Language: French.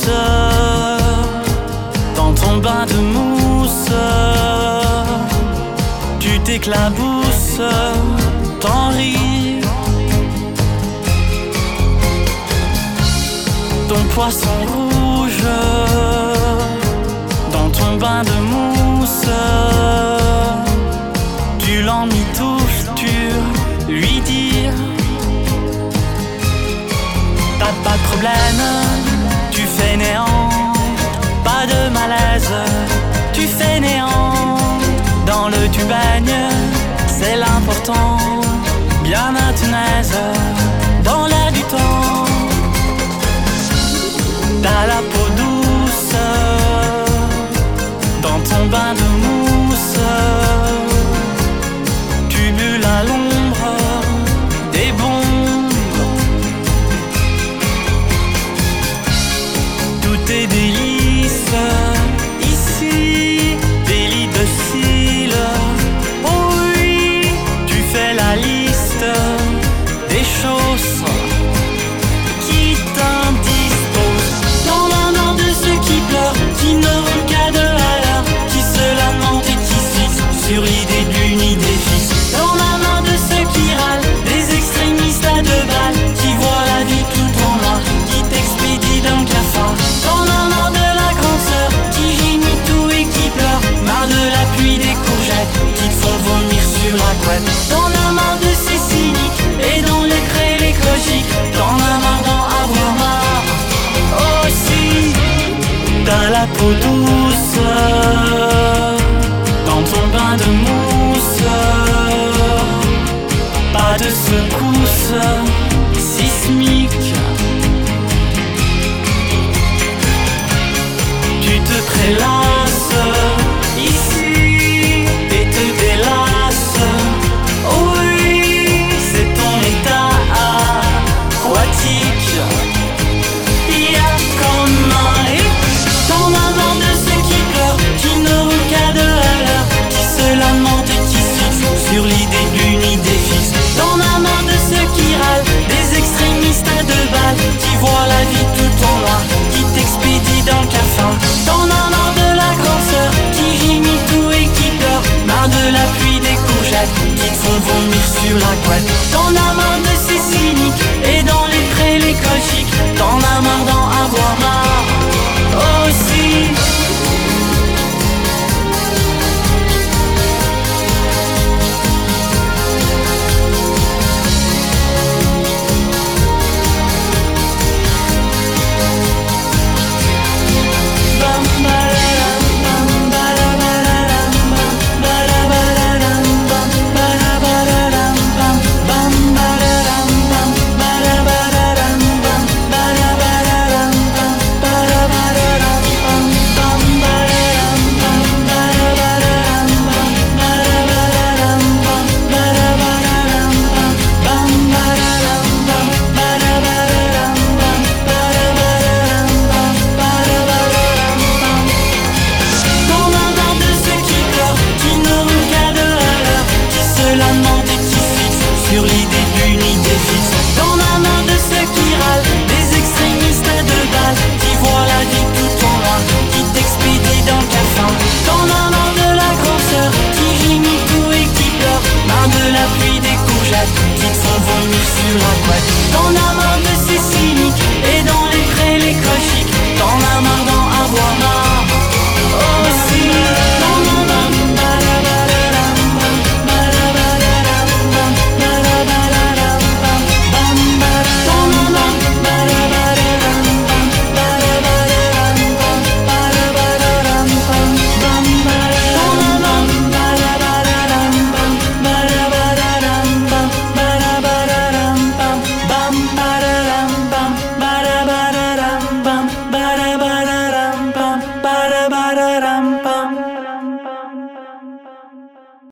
dans ton bain de mousse. Tu t'éclabousses, t'en ris. Ton poisson rouge dans ton bain de mousse. Tu l'emmitoufles, tu lui dis: t'as pas de problème, tu fais néant. Pas de malaise, tu fais néant. Dans le tu baignes, c'est l'important. Bien à ton aise, dans l'air du temps. T'as la peau douce dans ton bain de mousse. Tu bulles à l'ombre des bombes. Tout est délice ici, délit docile. Oh oui, tu fais la liste des choses qui t'indisposent. Dans la main de ceux qui pleurent, qui n'auront qu'à de valeur, qui se lamentent et qui se fixent sur l'idée d'une idée fixe. Dans la main de ceux qui râlent, des extrémistes à deux balles, qui voient la vie tout en noir, qui t'expédient d'un cafard. Dans la main de la grande sœur, qui gémit tout et qui pleure, marre de la pluie des courgettes, qui te font vomir sur la couette. Dans la main de ces cyniques, et dans les craies les logiques, dans la main d'en avoir marre. Aussi, t'as la peau douce dans ton bain de mousse. Pas de secousse sismique. Tu te prélates